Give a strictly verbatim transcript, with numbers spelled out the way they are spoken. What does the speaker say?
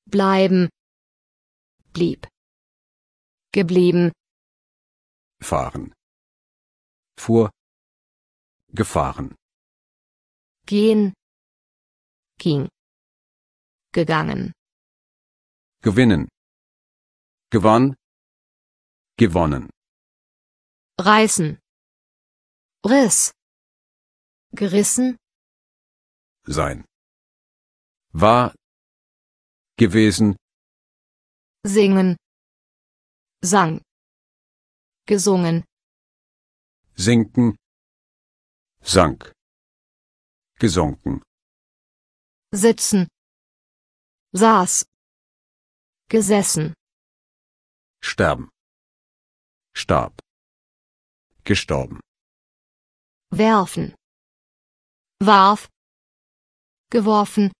bleiben, blieb, geblieben, fahren, fuhr, gefahren, gehen, ging, gegangen, gewinnen, gewann, gewonnen, reißen, riss, gerissen, sein, war, gewesen, singen, sang, gesungen, sinken, sank, gesunken, sitzen, saß, gesessen, sterben, starb, gestorben, werfen, warf, geworfen,